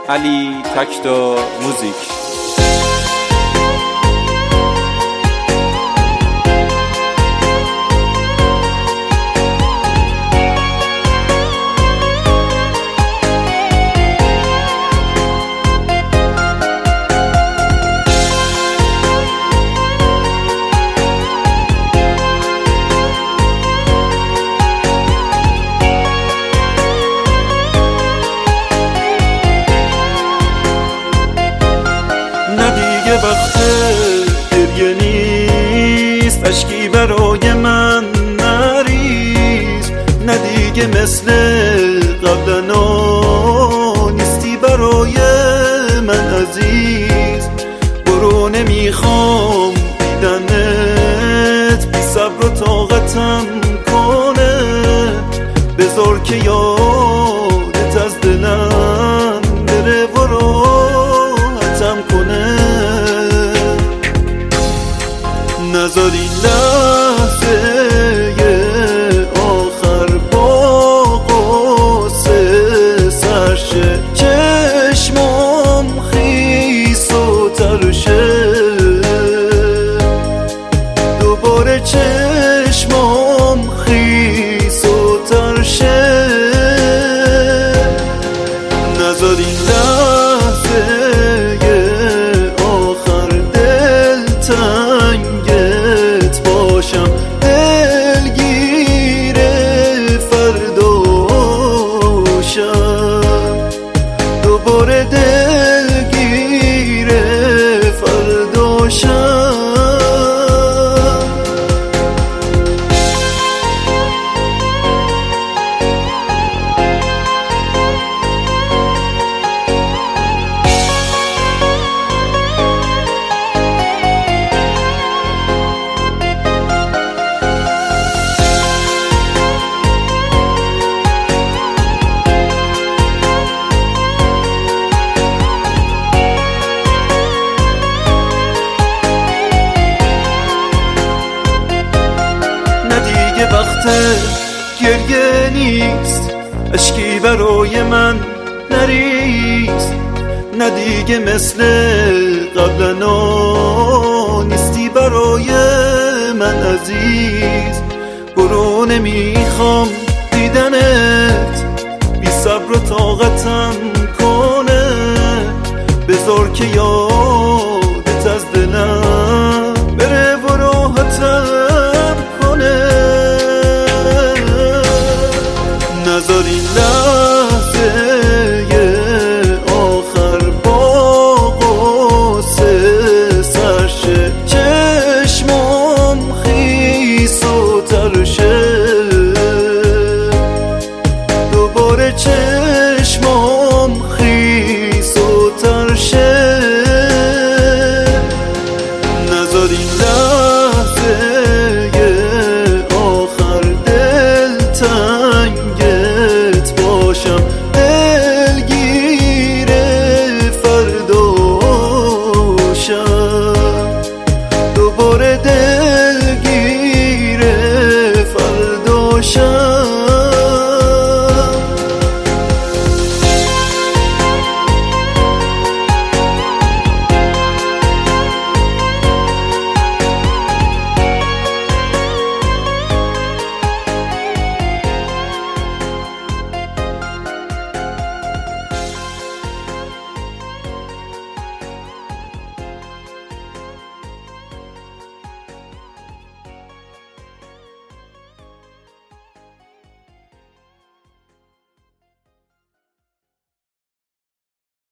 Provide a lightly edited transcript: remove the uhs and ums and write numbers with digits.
علی تکتا موزیک. وقت گریه نیست، اشکی برای من نریز. نه دیگه مثل قبلا نیستی برای من عزیز. برو نمیخوام دیدنت، بی صبر و طاقتم کنه. بذار که یادت از دلم بره و راحتم کنه. نذار این لحظه آخر با قصه سرشه. چشمام خیس و ترشه، دوباره چشمام خیس و ترشه. نذار این لحظه آخر دلتنگت باشم، دلگیر فرداشم. دوباره دلگیر فرداشم. وقت گریه نیست، اشکی برای من نریز. نه دیگه مثل قبلا نیستی برای من عزیز. برو نمیخوام دیدنت، بی صبر و طاقتم کنه. بذار که